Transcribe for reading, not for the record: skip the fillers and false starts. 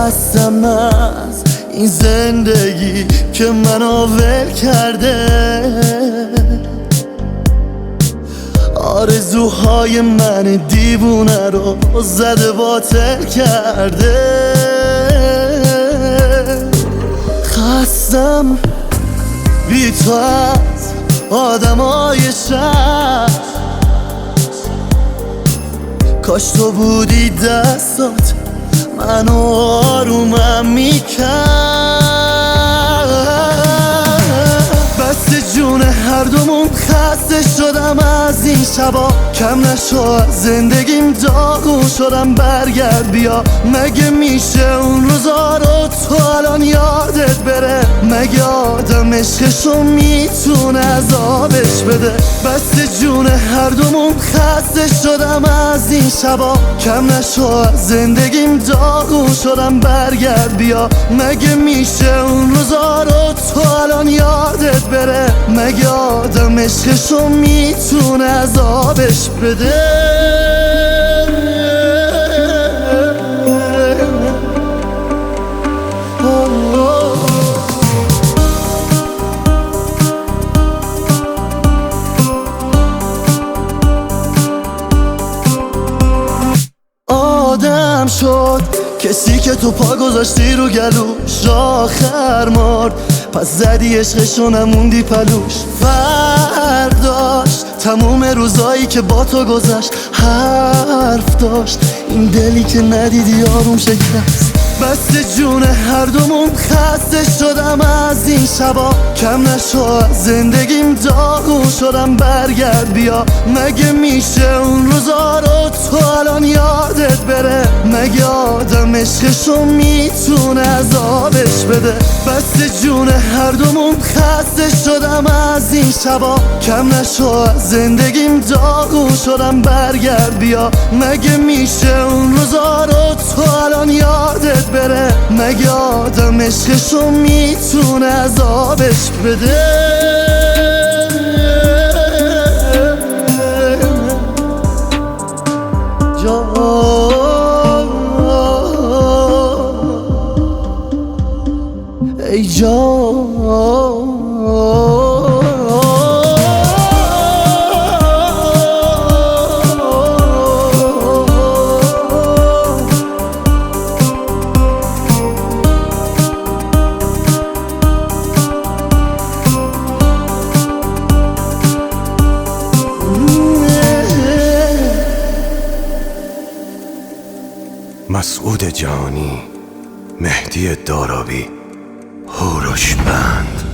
خستم از این زندگی که منو ول کرده. آرزوهای من دیوونه رو زده باطل کرده. خستم بی تو از آدمای شهر، کاش تو بودی دستات منو آرومم میکرد. بس جون هر دومون خسته شدم از این شبا، کم نشو از زندگیم داغون شدم. برگرد بیا، مگه میشه اون روزا رو تو الان یادت بره؟ مگه آدم عشقشو میتونه عذابش بده؟ بس جون هر دومون خسته شدم از این شبا، کم نشو از زندگیم داغون شدم. برگرد بیا، مگه میشه اون روزا رو تو الان یادت بره؟ مگه آدم عشقشو میتونه عذابش بده؟ آدم شد کسی که تو پا گذاشتی رو گلوش، آخر مرد پس زدی عشقشو نموندی پلوش. فرداش تموم روزایی که با تو گذشت حرف داشت، این دلی که ندیدی آروم شکست. بس جون هر دومون خسته شدم از این شبا، کم نشو از زندگیم داغون شدم. برگرد بیا، مگه میشه اون روزا رو تو الان یادت بره؟ مگه آدم عشقشو میتونه عذابش بده؟ بس جون هر دومون خسته شدم از این شبا، کم نشو از زندگیم داغون شدم. برگرد بیا، مگه میشه اون روزا رو تو الان یادت بره؟ مگه آدم عشقشو میتونه عذابش بده؟ ای جان مسعود جانی، مهدی دارابی، هوروش بند.